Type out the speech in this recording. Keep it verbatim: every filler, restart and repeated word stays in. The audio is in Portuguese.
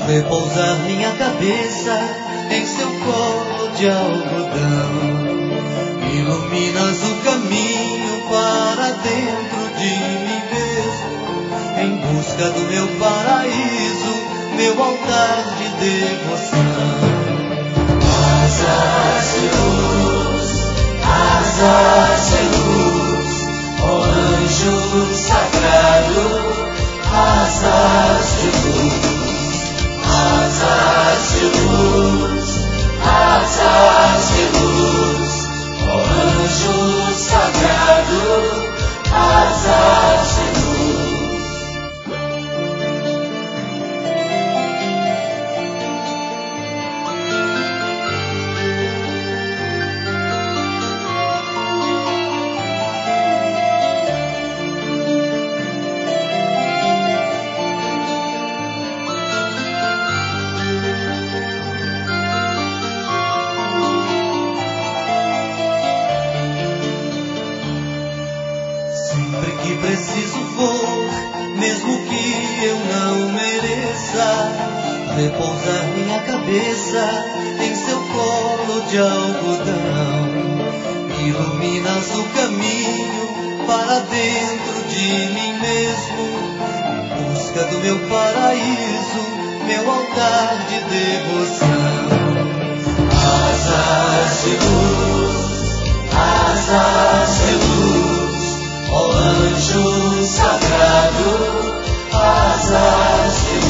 Repousar minha cabeça em seu colo de algodão. Iluminas o caminho para dentro de mim mesmo, em busca do meu paraíso, meu altar de devoção. Asas de luz, asas de luz, ó anjo sagrado, asas de luz. Asas de luz, asas de luz, ó anjo sagrado, asas de luz. Preciso vou, mesmo que eu não mereça, repousar minha cabeça em seu colo de algodão. Iluminas o caminho para dentro de mim mesmo, em busca do meu paraíso, meu altar de devoção. Asas de luz, asas de luz, ó anjo sagrado, asas de luz.